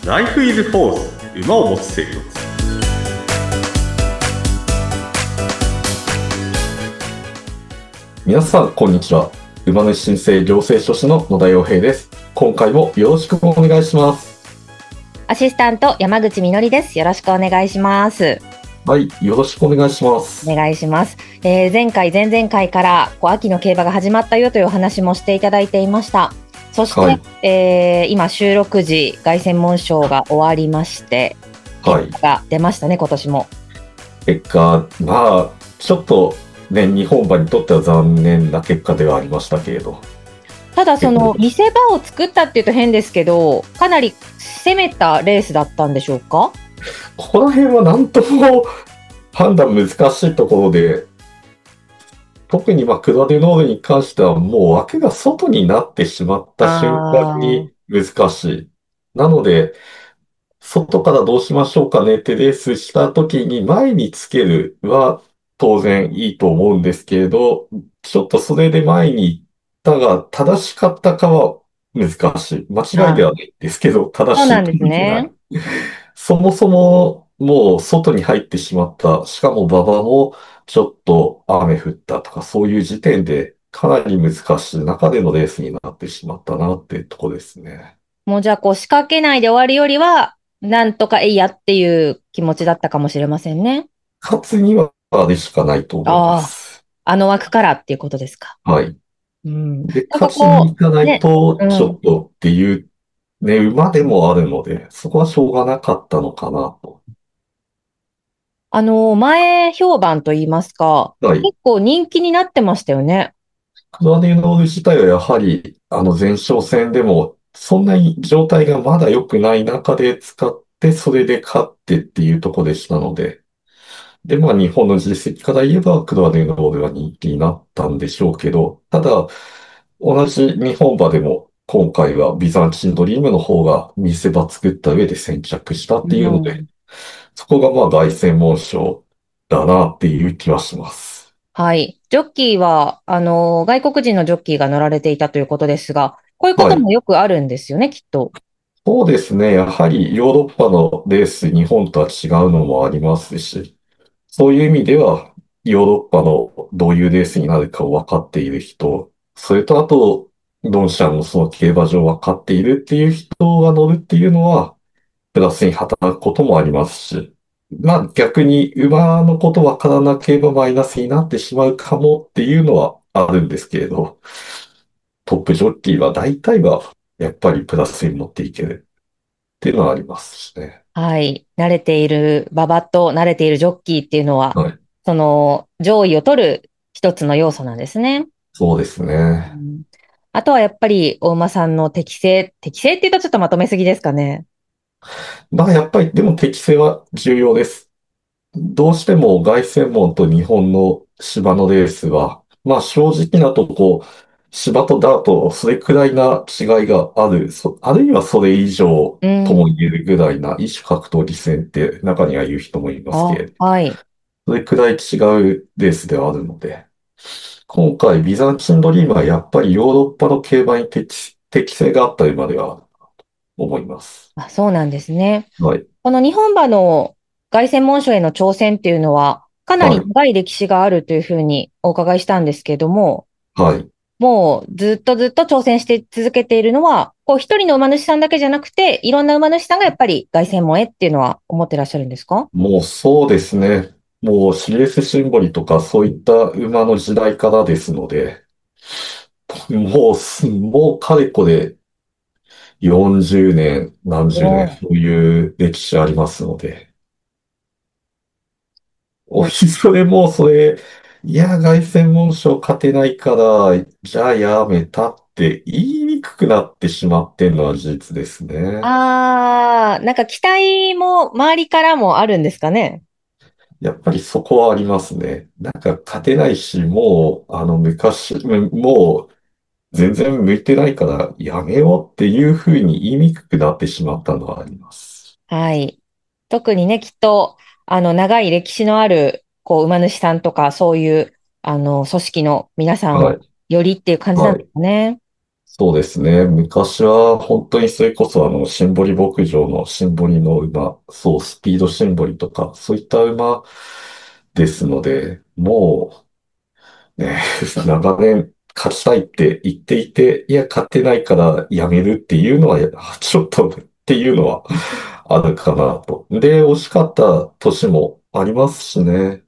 Life is Horse 馬を持つ生活。 皆さんこんにちは。馬主申請行政書士の野田洋平です。今回もよろしくお願いします。 アシスタント山口みのりです。よろしくお願いします。 はい、よろしくお願いします。 お願いします。前回前々回から秋の競馬が始まったよというお話もしていただいていました。そして、はい、今収録時凱旋門賞が終わりまして、結果が出ましたね、今年も。 結果、ちょっとね、日本馬にとっては残念な結果ではありましたけれど。 ただその見せ場を作ったっていうと変ですけど、かなり攻めたレースだったんでしょうか？ ここら辺は何とも判断難しいところで、特にクラデノールに関してはもう枠が外になってしまった瞬間に難しい。なので、外からどうしましょうかねってレースした時に前につけるは当然いいと思うんですけれど、ちょっとそれで前に行ったが正しかったかは難しい。間違いではないんですけど、正しいと言えない。そもそももう外に入ってしまった。しかも馬場もちょっと雨降ったとかそういう時点でかなり難しい中でのレースになってしまったなっていうところですね。 もうじゃあ仕掛けないで終わるよりは、なんとかいいやっていう気持ちだったかもしれませんね。 勝つにはあれしかないと思います。 あの枠からっていうことですか。 はい。 うん、 で、勝ちに行かないと、ちょっとっていう、ね、馬でもあるので、そこはしょうがなかったのかなと。 前評判と言いますか、結構人気になってましたよね。 クラデノール自体はやはり、前哨戦でも、そんなに状態がまだ良くない中で使って、それで勝ってっていうところでしたので、で、日本の実績から言えば、クラデノールは人気になったんでしょうけど、ただ、同じ日本馬でも、今回はビザンチンドリームの方が見せ場作った上で先着したっていうので、そこが凱旋門賞だなっていう気はします。 はい。ジョッキーは、外国人のジョッキーが乗られていたということですが、こういうこともよくあるんですよね、きっと。 そうですね。やはりヨーロッパのレース、日本とは違うのもありますし、そういう意味では、ヨーロッパのどういうレースになるかを分かっている人、それとあと、ドンシャンのその競馬場を分かっているっていう人が乗るっていうのは、プラスに働くこともありますし、逆に馬のこと分からなければマイナスになってしまうかもっていうのはあるんですけれど、トップジョッキーは大体はやっぱりプラスに持っていけるっていうのはありますしね。 はい。慣れている馬場と慣れているジョッキーっていうのは、その上位を取る一つの要素なんですね。 そうですね。 あとはやっぱりお馬さんの適性って言うとちょっとまとめすぎですかね。 やっぱりでも適性は重要です。どうしても凱旋門と日本の芝のレースは、正直なとこ、芝とダート、それくらいな違いがある。あるいはそれ以上とも言えるぐらいな異種格闘技戦って中には言う人もいますけれど、それくらい違うレースではあるので、今回ビザンチンドリームはやっぱりヨーロッパの競馬に適性があった馬ではあると思います。 そうなんですね。 はい。 この日本馬の凱旋門賞への挑戦っていうのは、かなり長い歴史があるというふうにお伺いしたんですけれども、もうずっと挑戦して続けているのは、一人の馬主さんだけじゃなくて、いろんな馬主さんがやっぱり凱旋門へっていうのは思ってらっしゃるんですか？ もうそうですね。もうシリウスシンボリとかそういった馬の時代からですので、もうかれこれ40年、何十年、そういう歴史ありますので。いや、凱旋門賞勝てないから、じゃあやめたって言いにくくなってしまってんのは事実ですね。 なんか期待も周りからもあるんですかね。 やっぱりそこはありますね。勝てないし、もう、もう全然向いてないからやめようっていうふうに言いにくくなってしまったのはあります。 はい。特にね、きっと、長い歴史のある、馬主さんとか、そういう、組織の皆さんは、よりっていう感じなんですかね。 そうですね。昔は本当にそれこそシンボリ牧場のシンボリの馬、そう、スピードシンボリとか、そういった馬ですので、もうね、長年勝ちたいって言っていて、いや、勝てないからやめるっていうのは、ちょっとっていうのはあるかなと。で、惜しかった年もありますしね。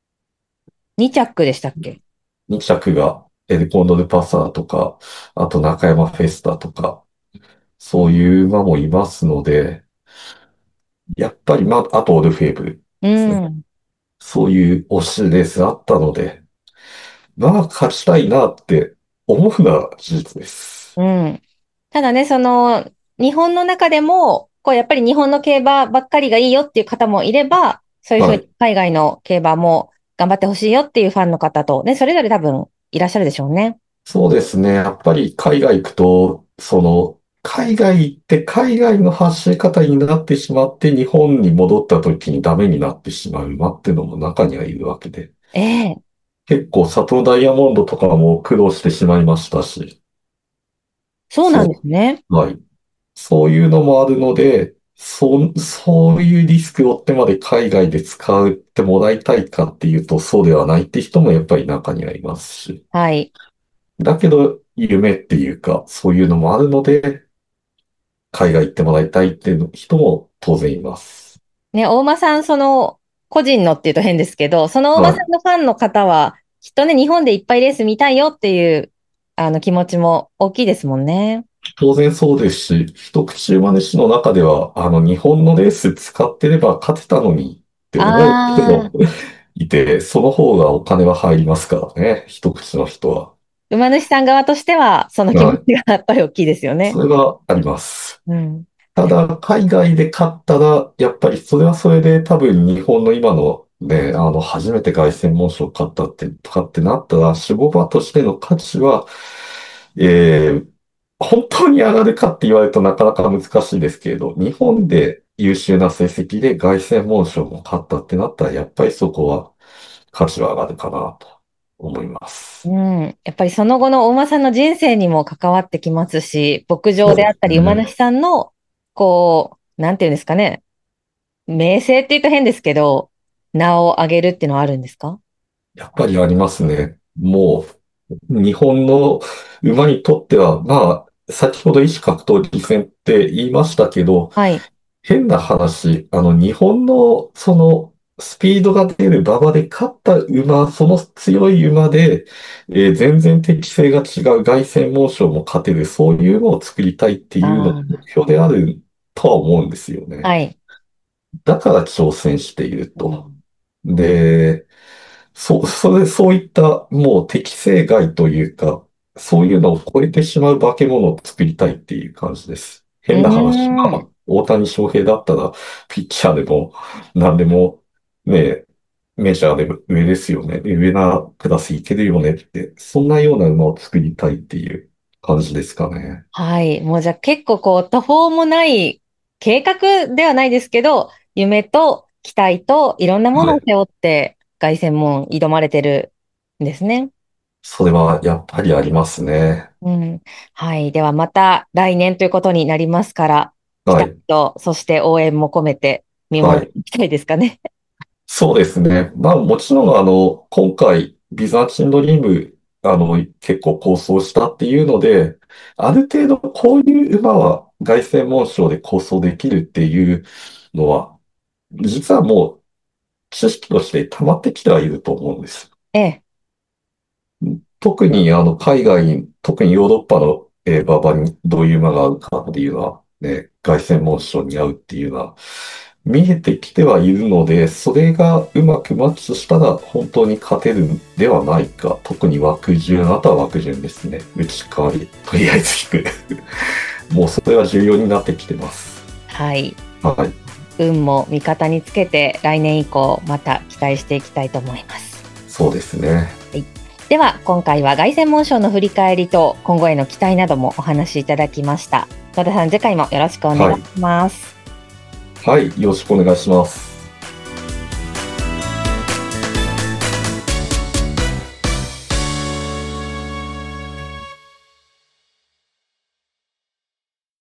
2着でしたっけ？ 2着がエルコンドルパサーとか、あと中山フェスタとか、そういう馬もいますので、やっぱり、まあ、あとオルフェーブルうですね。 ん。 そういう推しレースあったので、まあ、勝ちたいなって思うのは事実です。 うん。ただね、日本の中でも、やっぱり日本の競馬ばっかりがいいよっていう方もいれば、そういうふうにはい。 海外の競馬も頑張ってほしいよっていうファンの方と、ね、それぞれ多分いらっしゃるでしょうね。 そうですね。やっぱり海外行くと、海外行って海外の走り方になってしまって日本に戻った時にダメになってしまう馬っていうのも中にはいるわけで。 ええ、 結構佐藤ダイヤモンドとかも苦労してしまいましたし。 そうなんでそすね。 う。はい。そういうのもあるので、そういうリスクを負ってまで海外で使ってもらいたいかっていうと、そうではないって人もやっぱり中にはいますし。 はい。 だけど、夢っていうか、そういうのもあるので、海外行ってもらいたいっていう人も当然います。 ね、大間さん、個人のっていうと変ですけど、その大間さはい。 んのファンの方は、きっとね、日本でいっぱいレース見たいよっていう、気持ちも大きいですもんね。 当然そうですし、一口馬主の中では、日本のレース使ってれば勝てたのにって思う人もああ、 いて、その方がお金は入りますからね、一口の人は。 馬主さん側としては、その気持はい。 ちがやっぱり大きいですよね。 それはあります。 うん。 ただ、海外で勝ったら、やっぱりそれはそれで多分日本の今のね、初めて凱旋門賞を勝ったってとかってなったら、守護馬としての価値は、えー本当に上がるかって言われるとなかなか難しいですけれど、日本で優秀な成績で凱旋門賞も勝ったってなったら、やっぱりそこは価値は上がるかなと思います。 うん。やっぱりその後のお馬さんの人生にも関わってきますし、牧場そうでであったり馬すね。 主さんの、なんていうんですかね、名声って言うと変ですけど、名を上げるっていうのはあるんですか？ やっぱりありますね。もう、日本の馬にとっては、まあ、先ほど異種格闘技戦って言いましたけど、 はい。 変な話、日本のスピードが出る馬場で勝った馬、その強い馬で、全然適性が違う凱旋門賞も勝てる、そういうのを作りたいっていうのが目あ標であるとは思うんですよあ、 ね。 はい。 だから挑戦していると。 うん。 で、そういったもう適正外というか、そういうのを超えてしまう化け物を作りたいっていう感じです。 う変な話。まーん。 あ、大谷翔平だったら、ピッチャーでも、何でも、ね、メジャーで上ですよね。上なクラスいけるよねって、そんなような馬を作りたいっていう感じですかね。 はい。もうじゃあ結構途方もない計画ではないですけど、夢と期待といろんなもはい。 のを背負って凱旋門挑まれてるんですね。 それはやっぱりありますね。 うん。はい。ではまた来年ということになりますから、期はい。 待と、そして応援も込めて見はい。 守っていきたいですかね。 そうですね。まあもちろん今回、ビザンチンドリーム、結構構想したっていうので、ある程度こういう馬は凱旋門賞で構想できるっていうのは、実はもう知識として溜まってきてはいると思うんです。 ええ。 特に海外に、特にヨーロッパの、馬場にどういう馬が合うかっていうのは、ね、凱旋門賞に合うっていうのは、見えてきてはいるので、それがうまくマッチしたら本当に勝てるんではないか。特に枠順、あとは枠順ですね。内側にとりあえず引く。もうそれは重要になってきてます。 はい。 はい。 運も味方につけて来年以降また期待していきたいと思います。 そうですね。 はい。では今回は凱旋門賞の振り返りと今後への期待などもお話しいただきました。野田さん、次回もよろしくお願いします。 はい。よろしくお願いします。